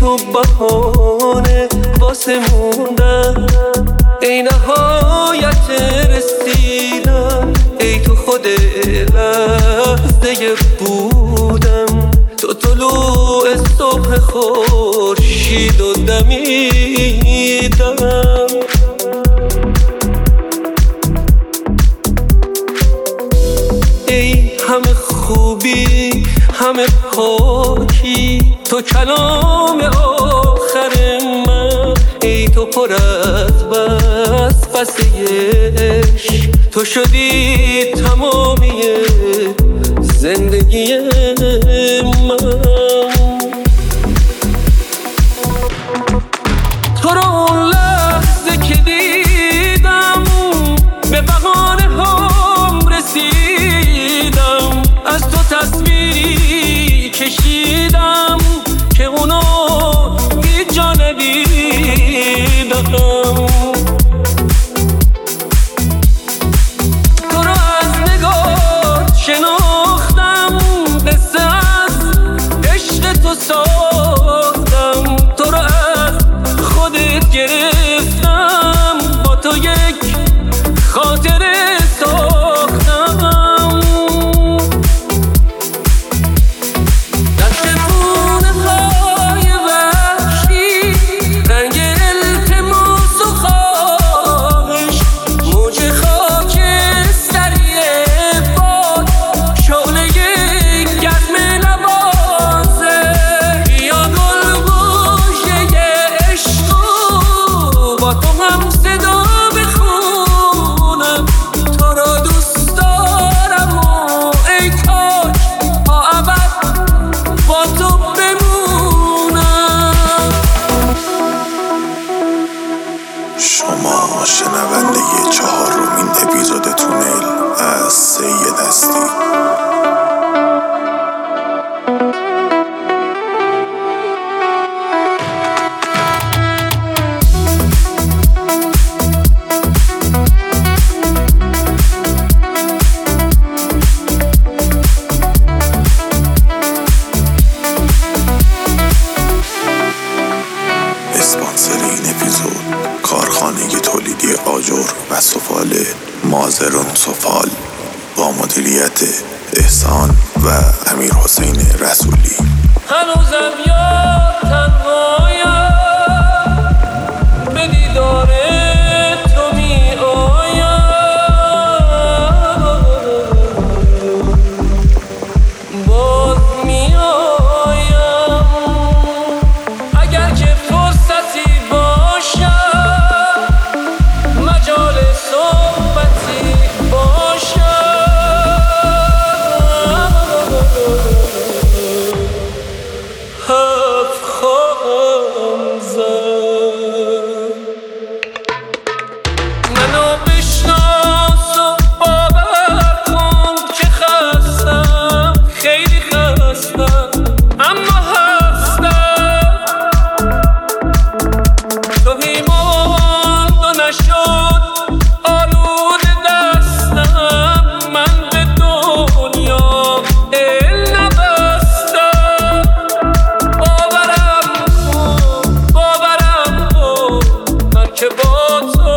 تو بهانه واسه موندن، ای نهایت رسیدن، ای تو خود لحظه بودم، تو طلوع صبح خورشید و دمیدم. ای همه خوبی همه پاکی، تو کلام آخر من، ای تو پر از وسوسه عشق، تو شدی تمامی زندگی من. تو رو اون لحظه که دیدم به بهانه هم رسیدم، از تو تصویری کشیدم که اونو هیچ جا ندیدم. تو رو از نگاه شناختم، قصه از عشق تو ساختم، تو رو از خودت گرفتم، با تو یک خاطره ساختم. در چپونه های وحشی، رنگ التماس و خواهش، موج خاکستری باد، شعله گرم نوازه، بیا گلگوشه عشق و با تو هم صدا بخونم. تو را دوست دارم و ای کاش تا ابد با تو بمونم. شما شنونده 4مین اپیزود تونل از سید هستی. اسپانسر این اپیزود کارخانه تولیدی آجر و سفال مازرون سفال با مدیریت احسان و امیر حسین رسولی. هنوزم یاد تنهایم، به دیدار تو می آیم، باز می آیم. اگر که فرصتی باشد، مجال صحبتی باشد، حرف خواهم زد. منو بشناس و باور کن که خستم، خیلی خستم، اما هستم. تو ایمان و نشد آلود دستم، من به دنیا دل نبستم. باورم کن من که با تو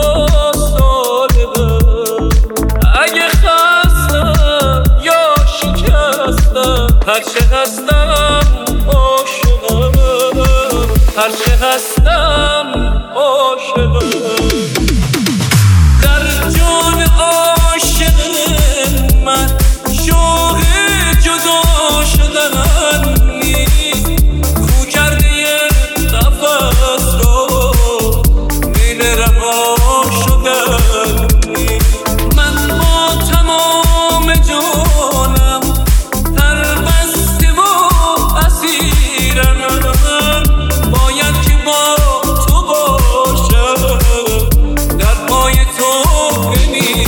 صادقم، اگه خستم یا شکستم، هرچه هستم عاشقم، هرچه هستم عاشقم. در جان عاشق من شوق جدا شدن نیست، خو کرده نفس رو دل رها شدن نیست. من با تمام جانم پربسته و اسیرم، باید که با تو باشم، در پای تو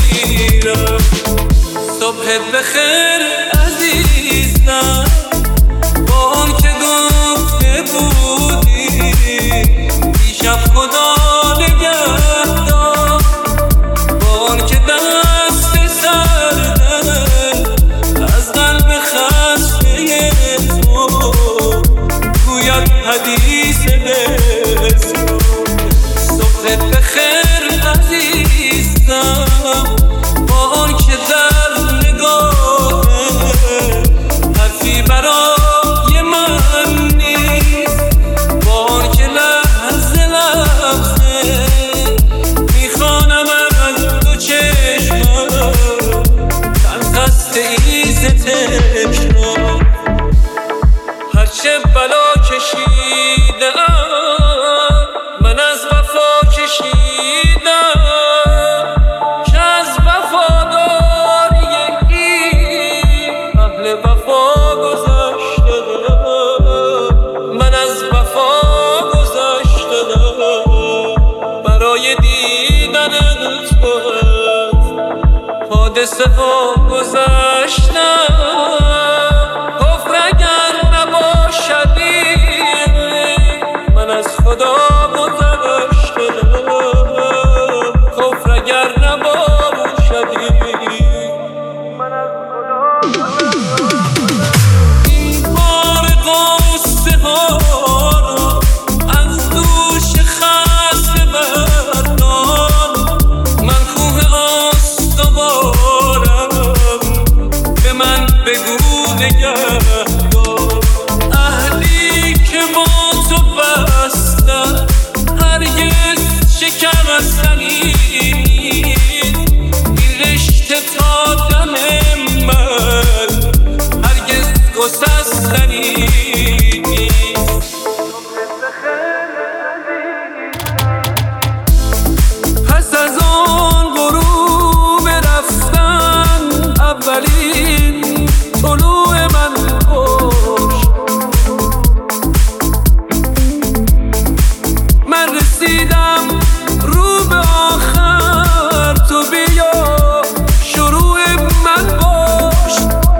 بمیرم. صبح بخیر عزیزم، برای من نیست، بار که لحظه لحظه میخوانم از دو چشمم چند خسته ایز تکرار. هرچه بلا کشیدم من از وفا کشیدم که از وفاداری این اهل وفا گذشته. من از وفا گذشته برای دیدن تو حادثه ها گذشتم. کفر اگر نباشدی من از خدا گذشته. کفر اگر نباشدی من از خدا گذشته. این بار غصه ها را از دوش خسته بردار. من کوه استوارم به من بگو نگهدار. اهلی که با تو بستن هرگز شکستنی نیست. این رشته تا دم من هرگز گسستنی نیست. پس از آن غروب رفتن اولین طلوع من کشت. من رسیدم رو به آخر، تو بیا شروع من باش.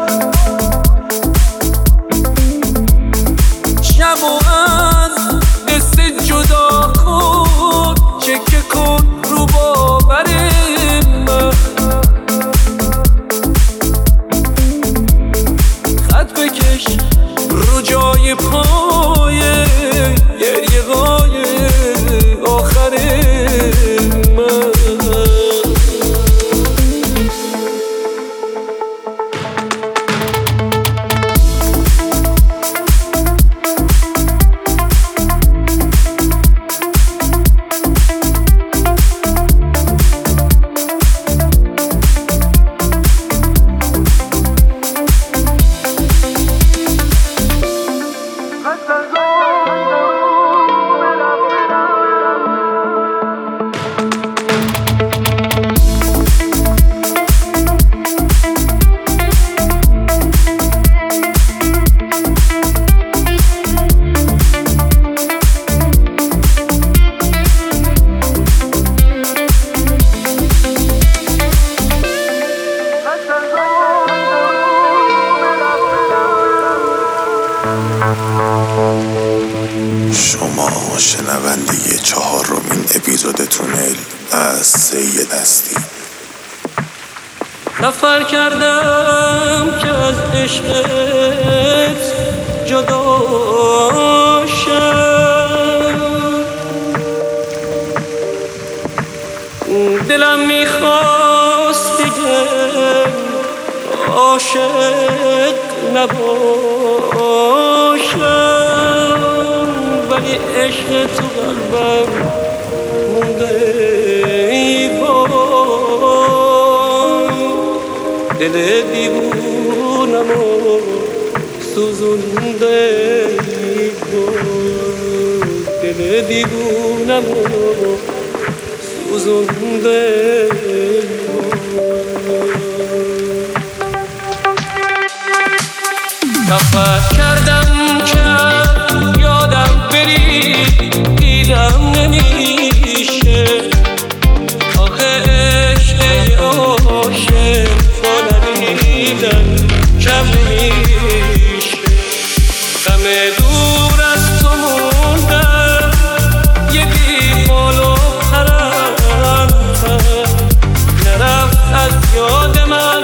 شب و از قصه جدا کن، چکه کن رو باور من. خط بکش رو جای پای گریه های آخر من. شما شنونده 4مین اپیزود تونل از سید هستی. سفر کردم که از عشقت جدا شم. دلم میخواست بگم عاشق نباشم، ولی عشق تو قلبم مونده ای وای. دل دیوونم و سوزونده ای وای. دل دیوونم و سوزونده ای وای. سفر کردم که یادم بری دیدم نمیشه. آخه عشق عاشق با ندیدن کم نمیشه. غم دور از تو موندم یه بیخال و پرندم. نرفت از یاد من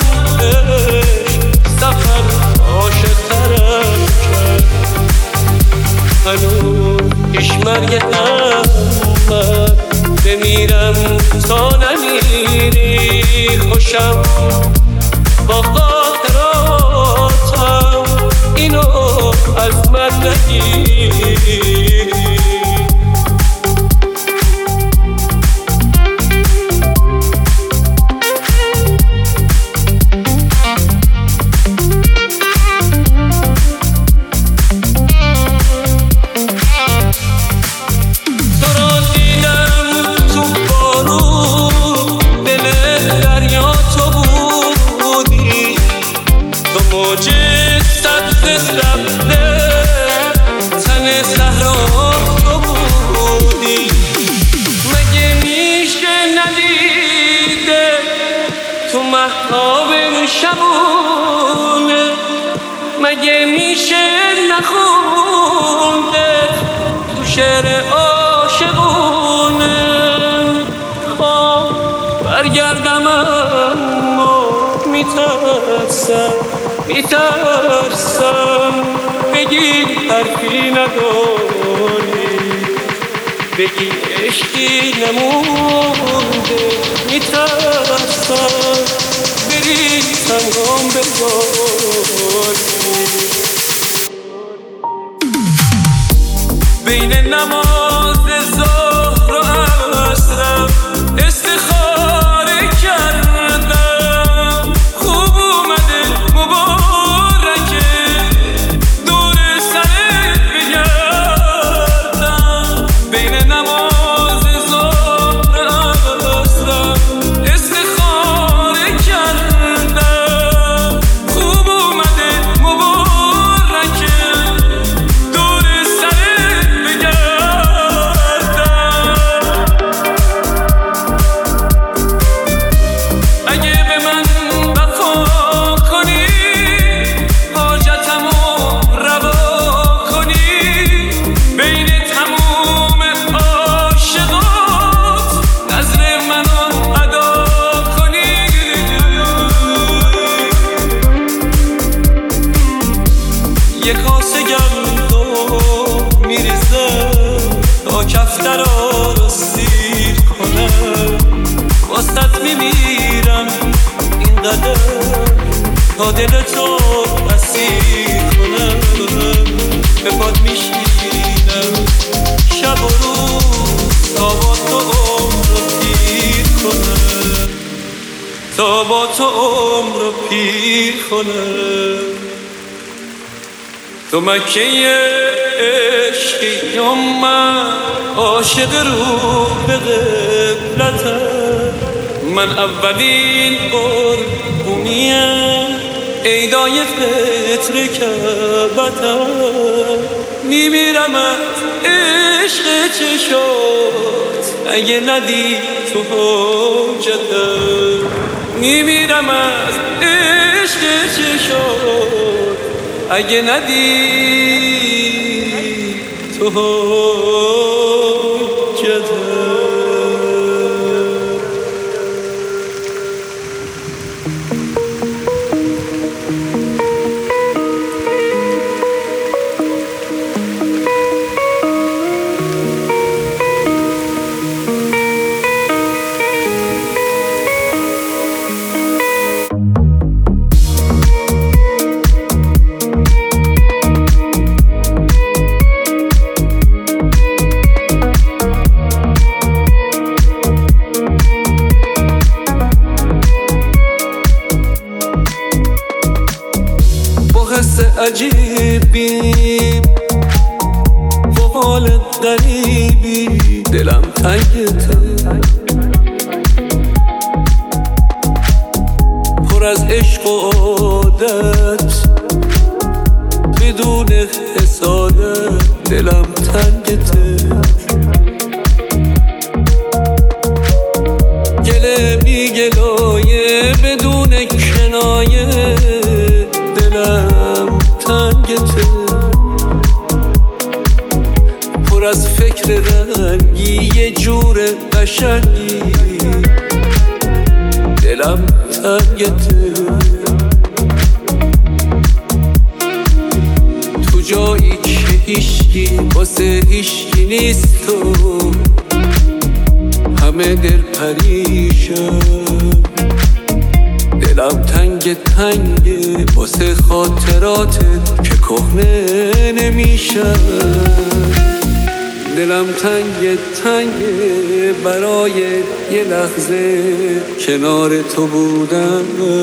سفر عاشق ترم کرد. هنوز پیش مرگ احمد بمیرم تا نمیری. خوشم با خاطراتم اینو از من نگیری. مگه میشه نخونده تو شعر عاشقونه؟ خواه برگردم اما میترسم بگی حرفی نداری، بگی عشقی نمونده. میترسم بری تنهام بذاری. بین نماز ظهر و عصرم استخاره کردم، خوب اومده مبارکه دور سرت بگردم. بین نماز ظهر و عصرم استخاره کردم، خوب اومده مبارکه دور سرت اگه به من وفا کنی، حاجتمو روا کنی، بین تموم عاشقات نظر منو ادا کنی. یه کاسه گندم میریزم تا کفترا رو سیر کنم، واسط میمیرم اینقدر تا دل تو اسیر کنم. به پات میشینم شب و روز تا با تو عمر رو پیر کنم، تا با تو عمر رو پیر کنم. تو مکه عشقی و من عاشق رو به قبلتم، من اولین قربونیم عیدای فطر کعبتم. میمیرم از عشق چشات اگه ندی تو حاجتم، میمیرم از عشق چشات اگه ندی تو حاجتم. عجیبی با حال غریبی دلم تنگته، پر از عشق و عادت بدون حسادت دلم تنگته. گله بی گلایه بدون کنایه دلم تنگته، پر از فکر رنگی یه جور قشنگی دلم تنگته. تو جایی که هیچکی واسه هیچکی نیست تو همه دل پریشم، دلم تنگ واسه خاطراتت که کهنه نمیشم. دلم تنگه برای یه لحظه کنار تو بودم.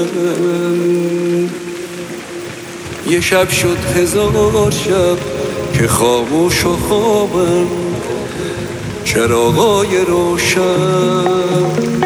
یه شب شد 1000 شب که خاموش و خوابم، چراغای روشن.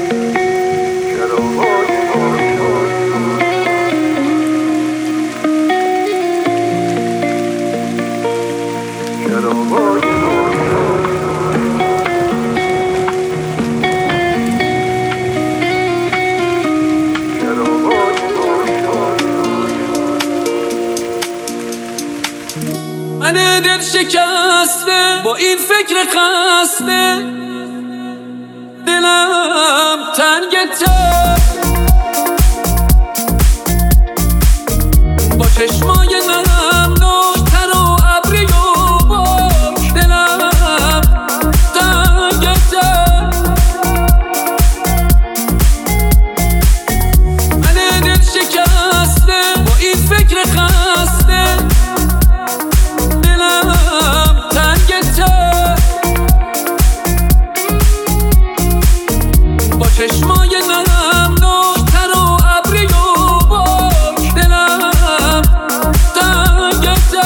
من دل شکسته با این فکر خسته، دلم تنگته با چشمای نمناک‌تر و ابری و باک. دلم تنگته، من دل شکسته با این فکر خسته، چشمای نمناک‌تر و ابری و باک. دلم تنگته،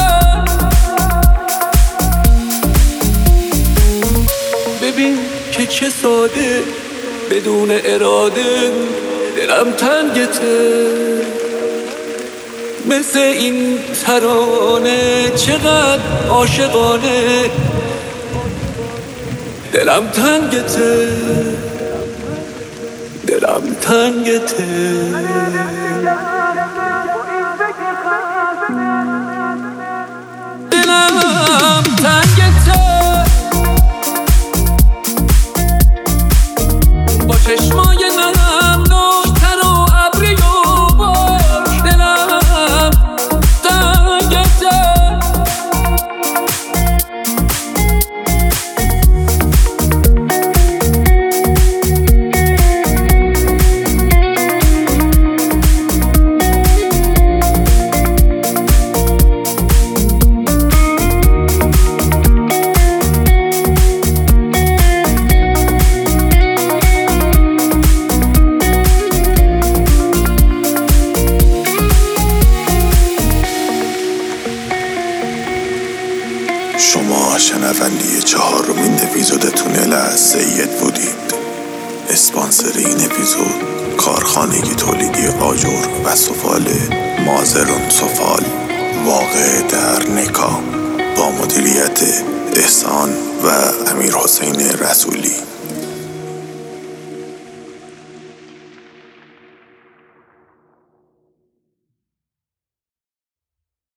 ببین که چه ساده بدون اراده دلم تنگته. مثل این ترانه چقدر عاشقانه دلم تنگته، دلم تنگته. دلم تنگته با چشمای نمناک‌تر و ابری و باک. دلم تنگته، شما شنونده 4مین اپیزود تونل از سید بودید. اسپانسر این اپیزود کارخانه تولیدی آجر و سفال مازرون سفال، واقع در نکا، با مدیریت احسان و امیرحسین رسولی.